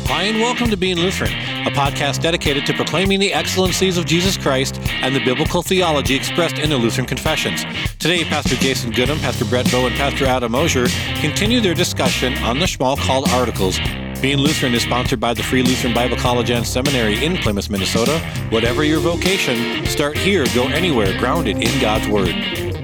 Hi, and welcome to Being Lutheran, a podcast dedicated to proclaiming the excellencies of Jesus Christ and the biblical theology expressed in the Lutheran confessions. Today, Pastor Jason Goodham, Pastor Brett Bowe, and Pastor Adam Mosier continue their discussion on the Schmalkald Articles. Being Lutheran is sponsored by the Free Lutheran Bible College and Seminary in Plymouth, Minnesota. Whatever your vocation, start here, go anywhere, grounded in God's Word.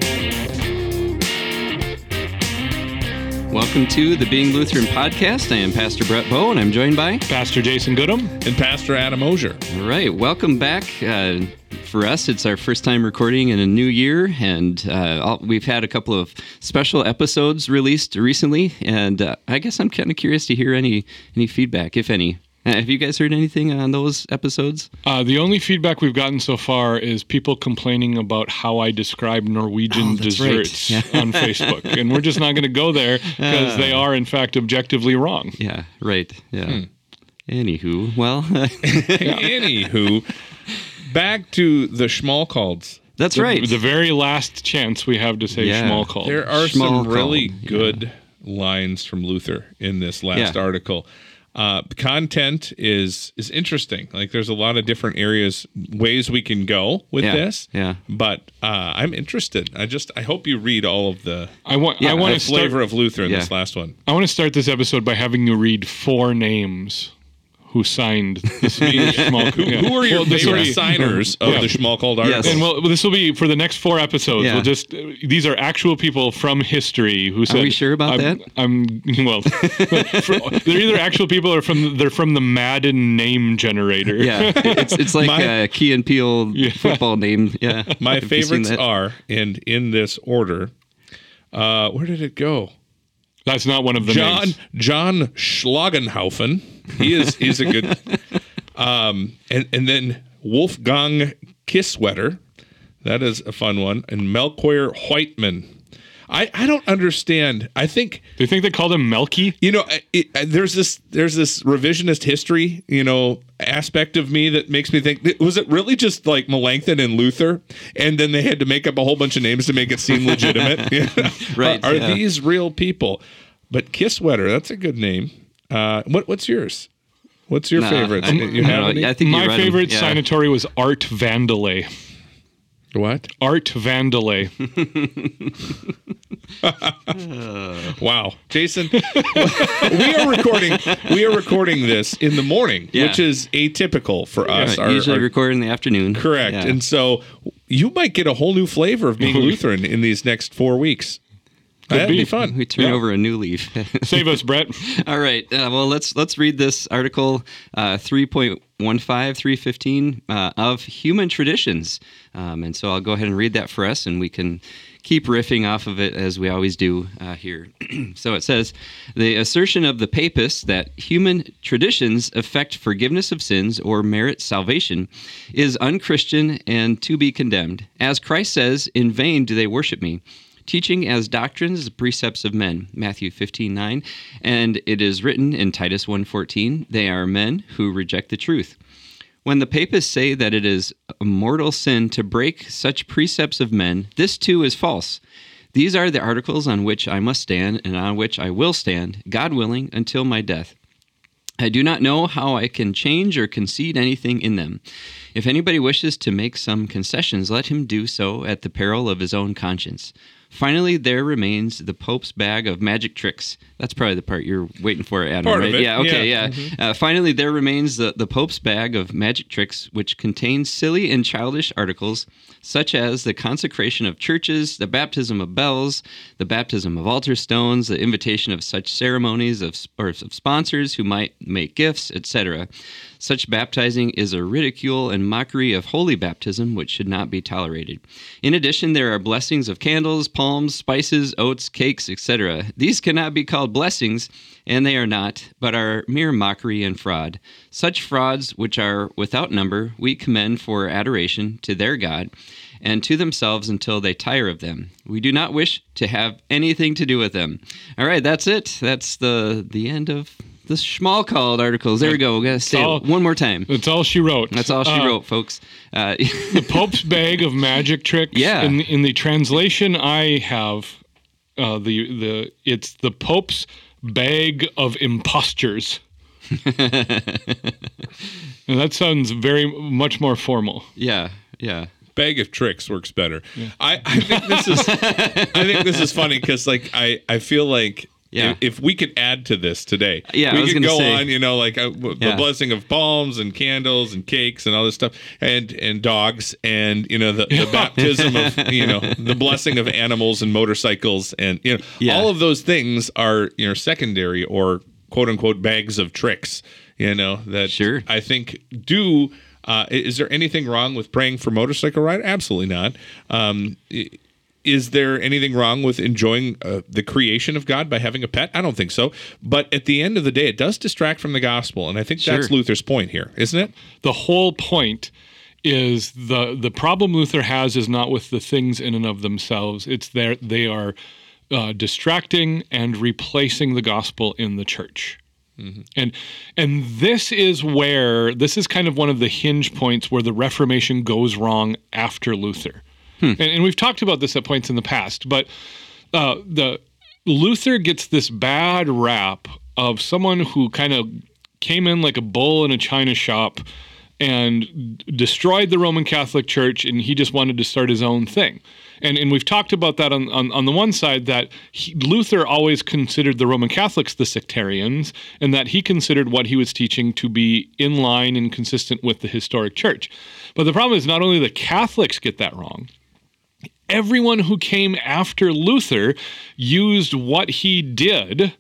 Welcome to the Being Lutheran podcast. I am Pastor Brett Bowe, and I'm joined by Pastor Jason Goodham and Pastor Adam Mosier. All right, welcome back. For us, it's our first time recording in a new year, and we've had a couple of special episodes released recently, and I guess I'm kind of curious to hear any feedback, if any. Have you guys heard anything on those episodes? The only feedback we've gotten so far is people complaining about how I describe Norwegian desserts on Facebook. And we're just not going to go there because they are, in fact, objectively wrong. Yeah, right. Yeah. Anywho, well. Anywho, back to the Schmalkalds. That's right. The very last chance we have to say Schmalkald. There are some really good lines from Luther in this last article. The content is interesting. Like, there's a lot of different ways we can go with this. Yeah. But I'm interested. I hope you read all of the flavor of Luther in this last one. I want to start this episode by having you read 4 names who signed the Schmalkald. Who are your favorite signers of the Schmalkald article? Yes. And this will be for the next 4 episodes. Yeah. These are actual people from history who said. Are we sure about that? They're either actual people or they're from the Madden name generator. Yeah, it's like Key and Peele football name. Yeah, my favorites are, and in this order. Where did it go? That's not one of the names. John Schlagenhaufen. He's a good. And then Wolfgang Kisswetter. That is a fun one. And Melchior Whiteman. I don't understand. I think. Do you think they called him Melky? There's this revisionist history, aspect of me that makes me think, was it really just like Melanchthon and Luther? And then they had to make up a whole bunch of names to make it seem legitimate. Right. Are these real people? But Kisswetter, that's a good name. What's yours? What's your favorite? I think my favorite signatory was Art Vandelay. What? Art Vandelay. Wow, Jason, we are recording this in the morning, which is atypical for us. Usually record in the afternoon. Correct, and so you might get a whole new flavor of being Lutheran in these next 4 weeks. That'd be fun. We turn over a new leaf. Save us, Brett. All right. Well, let's read this article 3.15, 315 of Human Traditions. And so I'll go ahead and read that for us, and we can keep riffing off of it as we always do here. So it says, the assertion of the papists that human traditions affect forgiveness of sins or merit salvation is unchristian and to be condemned. As Christ says, in vain do they worship me, teaching as doctrines the precepts of men, Matthew 15:9, and it is written in Titus 1:14, they are men who reject the truth. When the papists say that it is a mortal sin to break such precepts of men, this too is false. These are the articles on which I must stand and on which I will stand, God willing, until my death. I do not know how I can change or concede anything in them. If anybody wishes to make some concessions, let him do so at the peril of his own conscience. Finally, there remains the Pope's bag of magic tricks. That's probably the part you're waiting for, Adam, part right? Of it. Yeah, okay, yeah. Mm-hmm. Finally, there remains the Pope's bag of magic tricks, which contains silly and childish articles, such as the consecration of churches, the baptism of bells, the baptism of altar stones, the invitation of such ceremonies of sponsors who might make gifts, etc. Such baptizing is a ridicule and mockery of holy baptism, which should not be tolerated. In addition, there are blessings of candles, palms, spices, oats, cakes, etc. These cannot be called blessings, and they are not, but are mere mockery and fraud. Such frauds, which are without number, we commend for adoration to their God and to themselves until they tire of them. We do not wish to have anything to do with them. All right, that's it. That's the end of the Schmalkald articles. There we go. We're going to say it one more time. That's all she wrote. That's all she wrote, folks. The Pope's bag of magic tricks. Yeah. In the translation I have, it's the Pope's bag of impostures. And that sounds very much more formal. Yeah. Bag of tricks works better. Yeah. I think this is funny because I feel like if we could add to this today, we could go on, the blessing of palms and candles and cakes and all this stuff, and dogs, and the baptism of the blessing of animals and motorcycles, and all of those things are secondary or quote unquote bags of tricks. That sure. I think do. Is there anything wrong with praying for motorcycle ride? Absolutely not. Is there anything wrong with enjoying the creation of God by having a pet? I don't think so. But at the end of the day, it does distract from the gospel. And I think that's Luther's point here, isn't it? The whole point is the problem Luther has is not with the things in and of themselves. It's they are distracting and replacing the gospel in the church. Mm-hmm. And this is kind of one of the hinge points where the Reformation goes wrong after Luther. And we've talked about this at points in the past, but the Luther gets this bad rap of someone who kind of came in like a bull in a china shop and destroyed the Roman Catholic Church, and he just wanted to start his own thing. And we've talked about that on the one side, that Luther always considered the Roman Catholics the sectarians, and that he considered what he was teaching to be in line and consistent with the historic church. But the problem is not only the Catholics get that wrong, everyone who came after Luther used what he did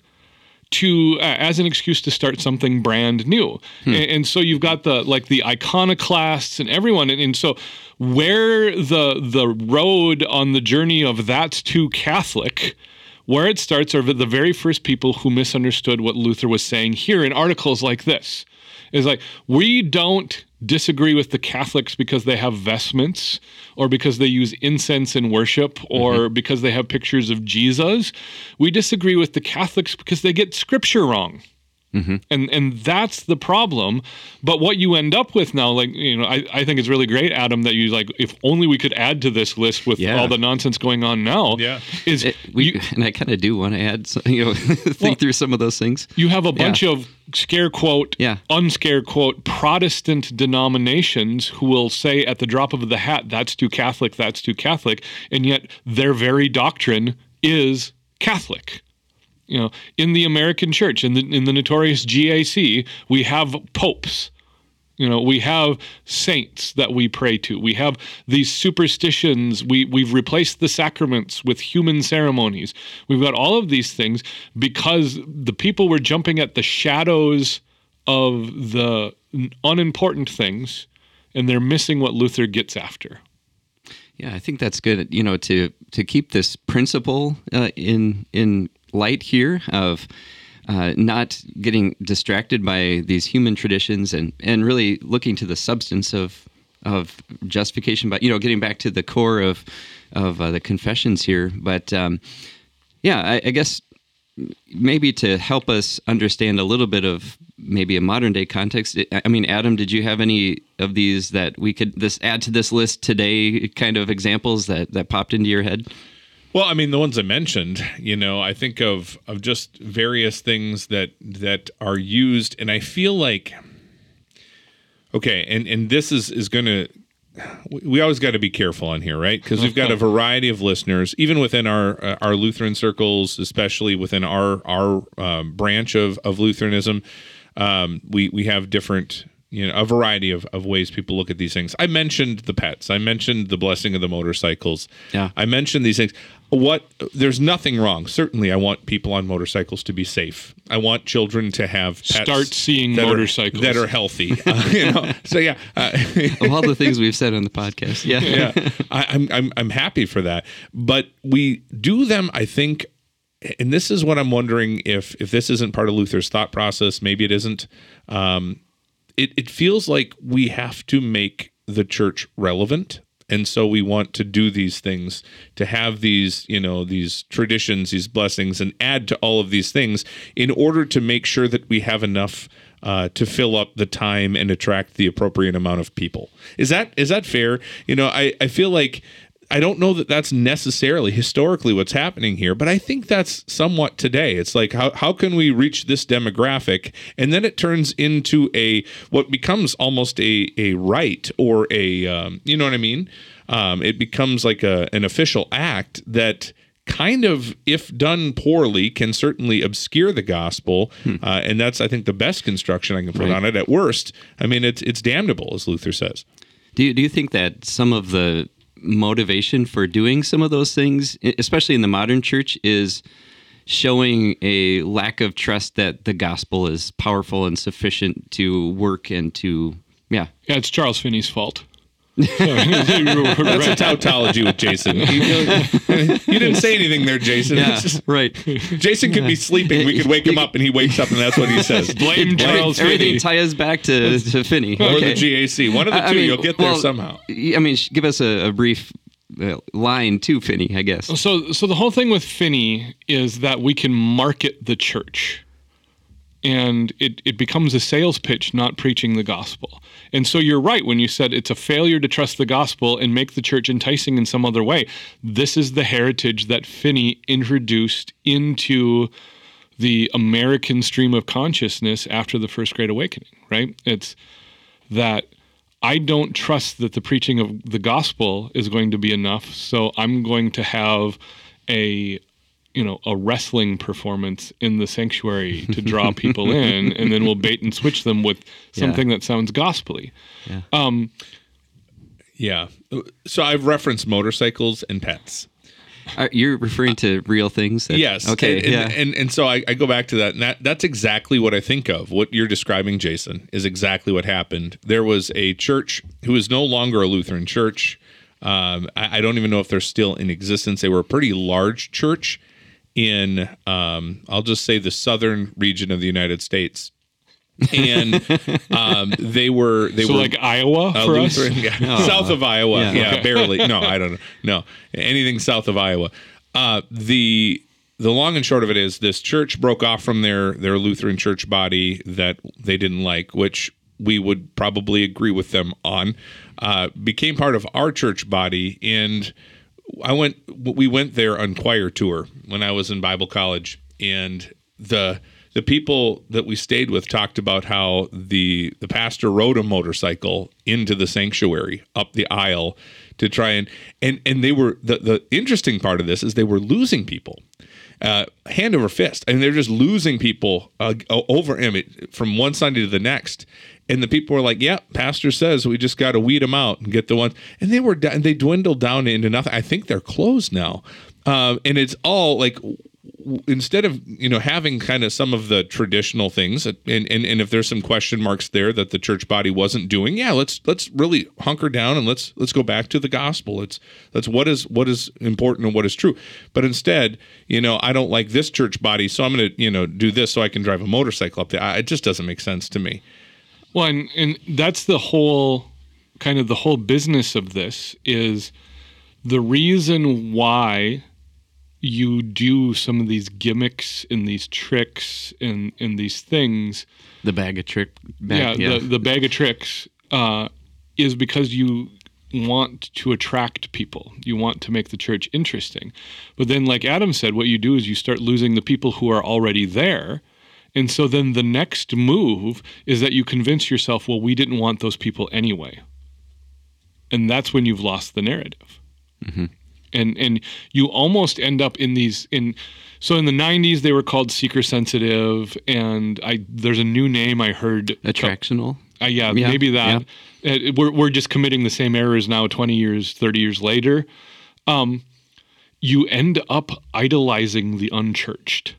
to as an excuse to start something brand new. And so you've got the iconoclasts and everyone. And so where the road on the journey of that's too Catholic, where it starts are the very first people who misunderstood what Luther was saying here in articles like this. Is like, we don't disagree with the Catholics because they have vestments or because they use incense in worship or because they have pictures of Jesus. We disagree with the Catholics because they get scripture wrong. And that's the problem. But what you end up with now, I think it's really great, Adam, that you if only we could add to this list with all the nonsense going on now. Yeah. And I kind of do want to add, think through some of those things. You have a bunch of scare quote, unscare quote, Protestant denominations who will say at the drop of the hat, that's too Catholic, that's too Catholic. And yet their very doctrine is Catholic. In the American church, in the notorious GAC, we have popes. We have saints that we pray to. We have these superstitions. We've replaced the sacraments with human ceremonies. We've got all of these things because the people were jumping at the shadows of the unimportant things, and they're missing what Luther gets after. Yeah, I think that's good. To keep this principle in light here of not getting distracted by these human traditions and really looking to the substance of justification, but getting back to the core of the confessions here. But I guess maybe to help us understand a little bit of maybe a modern day context. I mean, Adam, did you have any of these that we could add to this list today? Kind of examples that popped into your head? Well, I mean, the ones I mentioned, I think of just various things that are used, and I feel like, okay, and this is going to, we always got to be careful on here, right? Because we've got a variety of listeners, even within our Lutheran circles, especially within our branch of Lutheranism. We have different, a variety of ways people look at these things. I mentioned the pets. I mentioned the blessing of the motorcycles. Yeah. I mentioned these things. There's nothing wrong. Certainly, I want people on motorcycles to be safe. I want children to have pets. Start seeing motorcycles that are healthy. So yeah, of all the things we've said on the podcast. Yeah, yeah. I'm happy for that. But we do them, I think. And this is what I'm wondering if this isn't part of Luther's thought process. Maybe it isn't. It feels like we have to make the church relevant. And so we want to do these things, to have these, these traditions, these blessings, and add to all of these things in order to make sure that we have enough to fill up the time and attract the appropriate amount of people. Is that fair? I feel like I don't know that that's necessarily historically what's happening here, but I think that's somewhat today. It's like, how can we reach this demographic? And then it turns into what becomes almost a rite or you know what I mean? It becomes like an official act that kind of, if done poorly, can certainly obscure the gospel. And that's, I think, the best construction I can put on it. At worst, I mean, it's damnable, as Luther says. Do you think that some of the motivation for doing some of those things, especially in the modern church, is showing a lack of trust that the gospel is powerful and sufficient to work and to, Yeah, it's Charles Finney's fault. That's a tautology with Jason. You didn't say anything there, Jason. Yeah, right. Jason could be sleeping. We could wake him up, and he wakes up, and that's what he says. Blame Charles Finney. Everything ties back to Finney. Or the GAC. One of the two. You'll get there somehow. I mean, give us a brief line to Finney, I guess. So the whole thing with Finney is that we can market the church. And it becomes a sales pitch, not preaching the gospel. And so you're right when you said it's a failure to trust the gospel and make the church enticing in some other way. This is the heritage that Finney introduced into the American stream of consciousness after the First Great Awakening, right? It's that I don't trust that the preaching of the gospel is going to be enough, so I'm going to have a wrestling performance in the sanctuary to draw people in, and then we'll bait and switch them with something that sounds gospel-y. Yeah. So I've referenced motorcycles and pets. You're referring to real things? Yes. Okay. And so I go back to that, and that's exactly what I think of. What you're describing, Jason, is exactly what happened. There was a church who is no longer a Lutheran church. I don't even know if they're still in existence. They were a pretty large church in, I'll just say, the southern region of the United States. And they were like Iowa for Lutheran, us? yeah. South of Iowa. Yeah, okay. Barely. No, I don't know. No, anything south of Iowa. The long and short of it is this church broke off from their Lutheran church body that they didn't like, which we would probably agree with them on, became part of our church body. And we went there on choir tour when I was in Bible college, and the people that we stayed with talked about how the pastor rode a motorcycle into the sanctuary up the aisle to try and they were, the interesting part of this is they were losing people. Hand over fist. I mean, they're just losing people over him from one Sunday to the next. And the people were like, yeah, pastor says we just got to weed them out and get the ones. And they dwindled down into nothing. I think they're closed now. And it's all like, instead of, having kind of some of the traditional things, and if there's some question marks there that the church body wasn't doing, let's really hunker down and let's go back to the gospel. Let's what is important and what is true. But instead, I don't like this church body, so I'm going to do this so I can drive a motorcycle up there. It just doesn't make sense to me. Well, and that's the whole business of this, is the reason why you do some of these gimmicks and these tricks and these things. The bag of tricks. The bag of tricks is because you want to attract people. You want to make the church interesting. But then, like Adam said, what you do is you start losing the people who are already there. And so then the next move is that you convince yourself, well, we didn't want those people anyway. And that's when you've lost the narrative. Mm-hmm. And you almost end up in these, so in the 90s they were called seeker sensitive, and there's a new name I heard. Attractional? Maybe that. Yeah. We're just committing the same errors now 20 years, 30 years later. You end up idolizing the unchurched.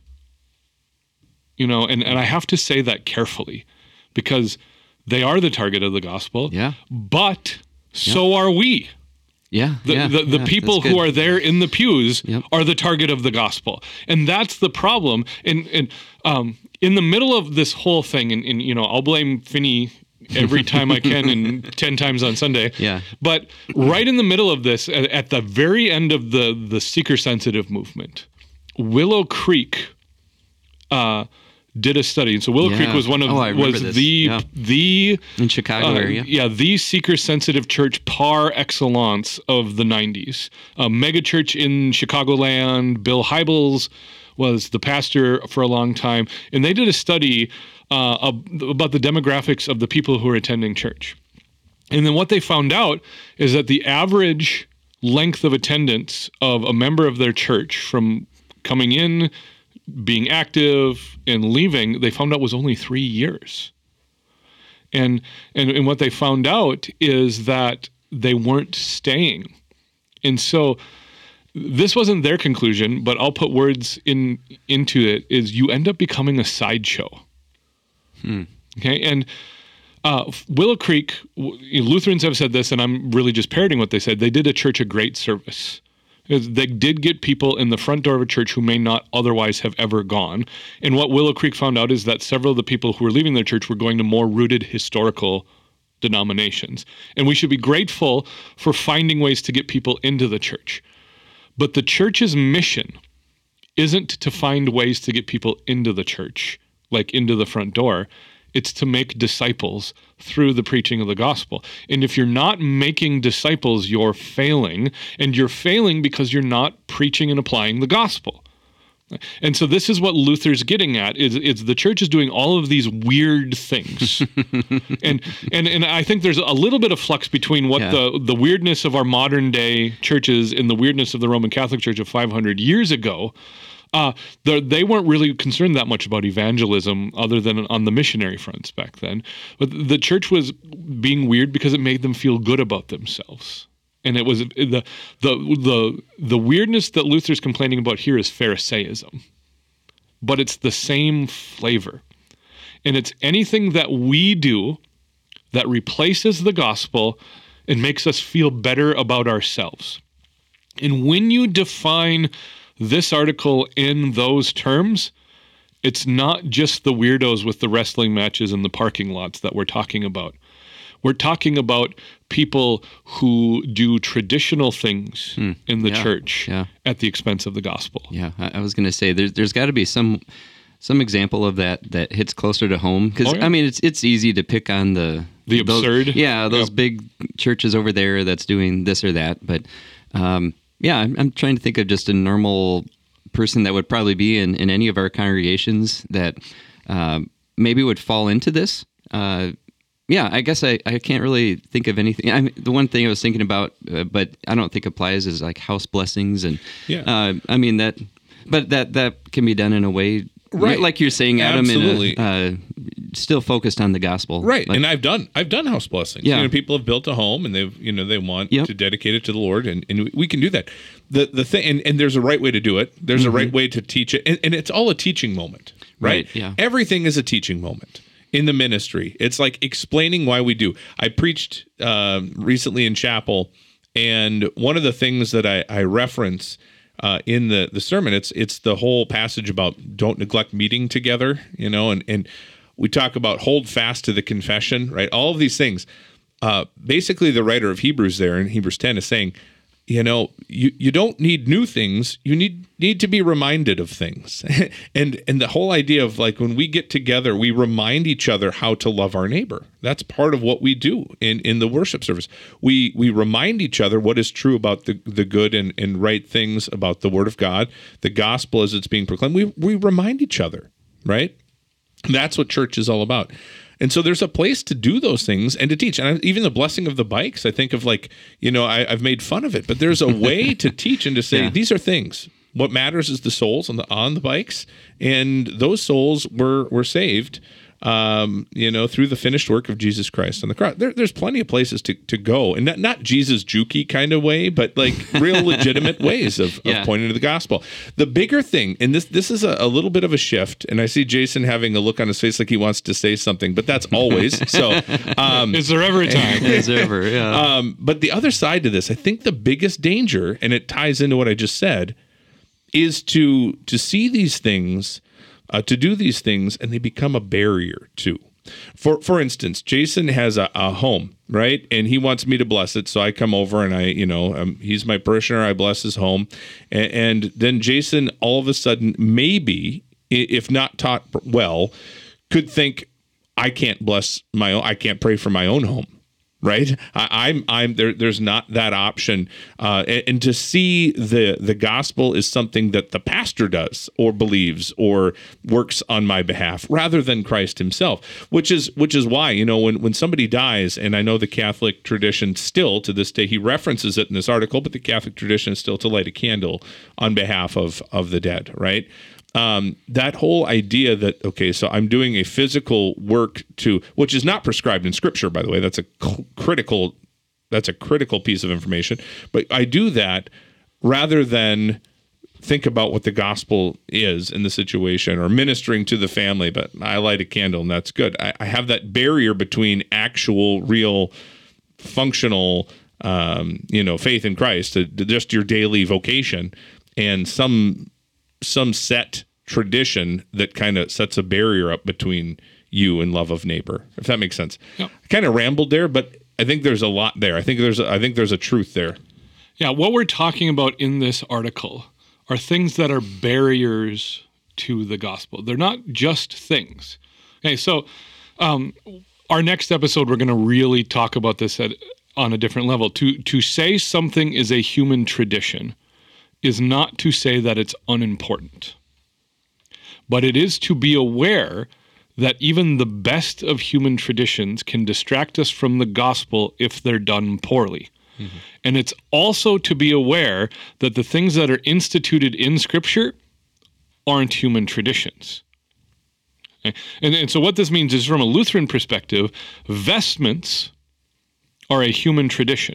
And I have to say that carefully, because they are the target of the gospel. Yeah. But so are we. Yeah. The people who are there in the pews are the target of the gospel. And that's the problem. And in the middle of this whole thing, and I'll blame Finney every time I can and 10 times on Sunday. Yeah. But right in the middle of this, at the very end of the seeker sensitive movement, Willow Creek did a study. And so Willow Creek was one of the in Chicago area. Yeah, the seeker-sensitive church par excellence of the 90s. A mega church in Chicagoland. Bill Hybels was the pastor for a long time. And they did a study about the demographics of the people who are attending church. And then what they found out is that the average length of attendance of a member of their church from coming in, being active, and leaving, they found out was only 3 years. And what they found out is that they weren't staying. And so this wasn't their conclusion, but I'll put words into it, is you end up becoming a sideshow. Okay, and Willow Creek, Lutherans have said this, and I'm really just parroting what they said. They did a church a great service. They did get people in the front door of a church who may not otherwise have ever gone. And what Willow Creek found out is that several of the people who were leaving their church were going to more rooted historical denominations. And we should be grateful for finding ways to get people into the church. But the church's mission isn't to find ways to get people into the church, like into the front door. It's to make disciples through the preaching of the gospel. And if you're not making disciples, you're failing. And you're failing because you're not preaching and applying the gospel. And so this is what Luther's getting at, is the church is doing all of these weird things. and I think there's a little bit of flux between what the weirdness of our modern day churches and the weirdness of the Roman Catholic Church of 500 years ago. They weren't really concerned that much about evangelism other than on the missionary fronts back then. But the church was being weird because it made them feel good about themselves. And it was the weirdness that Luther's complaining about here is Pharisaism. But it's the same flavor. And it's anything that we do that replaces the gospel and makes us feel better about ourselves. And when you define this article in those terms, it's not just the weirdos with the wrestling matches in the parking lots that we're talking about. We're talking about people who do traditional things in the church at the expense of the gospel. Yeah, I was going to say there's got to be some example of that hits closer to home, because I mean it's easy to pick on the absurd. Those big churches over there that's doing this or that, but I'm trying to think of just a normal person that would probably be in any of our congregations that maybe would fall into this. I guess I can't really think of anything. The one thing I was thinking about, but I don't think applies, is like house blessings, and that can be done in a way, right? Like you're saying, Adam, absolutely. Still focused on the gospel, right? Like, and I've done house blessings. Yeah. People have built a home and they want to dedicate it to the Lord, and we can do that. The thing, and there's a right way to do it. There's a right way to teach it, and it's all a teaching moment, right? Yeah. Everything is a teaching moment. In the ministry, it's like explaining why we do. I preached recently in chapel, and one of the things that I reference in the sermon, it's the whole passage about don't neglect meeting together, and we talk about hold fast to the confession, right? All of these things. Basically, the writer of Hebrews there in Hebrews 10 is saying, you don't need new things. You need to be reminded of things. and the whole idea of like when we get together, we remind each other how to love our neighbor. That's part of what we do in the worship service. We remind each other what is true about the good and right things about the Word of God, the gospel as it's being proclaimed. We remind each other, right? That's what church is all about. And so there's a place to do those things and to teach. And even the blessing of the bikes, I think of like, I've made fun of it, but there's a way to teach and to say, these are things. What matters is the souls on the bikes. And those souls were saved, through the finished work of Jesus Christ on the cross. There's plenty of places to go, and not Jesus jukey kind of way, but like real legitimate ways of pointing to the gospel. The bigger thing, and this is a little bit of a shift, and I see Jason having a look on his face like he wants to say something, but that's always so. Is there ever a time? Is there ever? Yeah. But the other side to this, I think the biggest danger, and it ties into what I just said, is to see these things. To do these things, and they become a barrier too. For instance, Jason has a home, right? And he wants me to bless it, so I come over and he's my parishioner. I bless his home, and then Jason all of a sudden maybe if not taught well, could think, I can't pray for my own home. Right, I'm there. There's not that option, and to see the gospel is something that the pastor does or believes or works on my behalf, rather than Christ Himself. Which is why, when somebody dies, and I know the Catholic tradition still to this day, he references it in this article, but the Catholic tradition is still to light a candle on behalf of the dead. Right. That whole idea that, okay, so I'm doing a physical work which is not prescribed in Scripture, by the way. That's a critical piece of information. But I do that rather than think about what the gospel is in the situation, or ministering to the family, but I light a candle and that's good. I have that barrier between actual, real, functional, faith in Christ, just your daily vocation, and some set tradition that kind of sets a barrier up between you and love of neighbor, if that makes sense. Yep. I kind of rambled there, but I think there's a lot there. I think there's a truth there. Yeah, what we're talking about in this article are things that are barriers to the gospel. They're not just things. Okay, so our next episode, we're going to really talk about this on a different level. To say something is a human tradition is not to say that it's unimportant, but it is to be aware that even the best of human traditions can distract us from the gospel if they're done poorly. Mm-hmm. And it's also to be aware that the things that are instituted in Scripture aren't human traditions. Okay? And so what this means is, from a Lutheran perspective, vestments are a human tradition.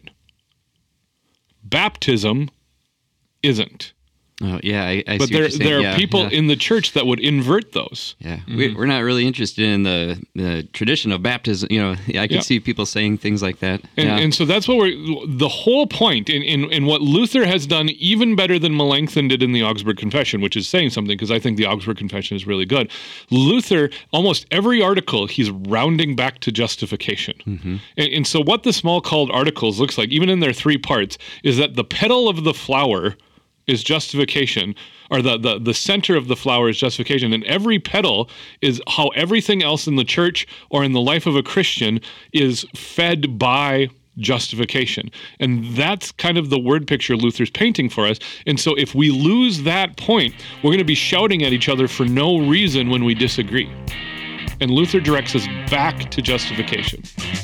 Baptism isn't. Oh, yeah, I but see what you're saying. There are people in the church that would invert those. Yeah, we're not really interested in the tradition of baptism. I can see people saying things like that. And so that's what the whole point in what Luther has done even better than Melanchthon did in the Augsburg Confession, which is saying something, because I think the Augsburg Confession is really good. Luther, almost every article, he's rounding back to justification. Mm-hmm. And so what the Smalcald Articles looks like, even in their 3 parts, is that the petal of the flower is justification, or the center of the flower is justification, and every petal is how everything else in the church or in the life of a Christian is fed by justification. And that's kind of the word picture Luther's painting for us. And so if we lose that point, we're going to be shouting at each other for no reason when we disagree. And Luther directs us back to justification.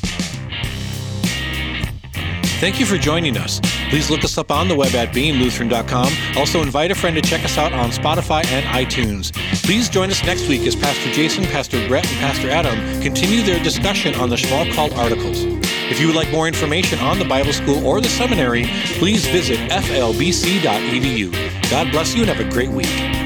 Thank you for joining us. Please look us up on the web at beinglutheran.com. Also, invite a friend to check us out on Spotify and iTunes. Please join us next week as Pastor Jason, Pastor Brett, and Pastor Adam continue their discussion on the Smalcald Articles. If you would like more information on the Bible School or the seminary, please visit flbc.edu. God bless you and have a great week.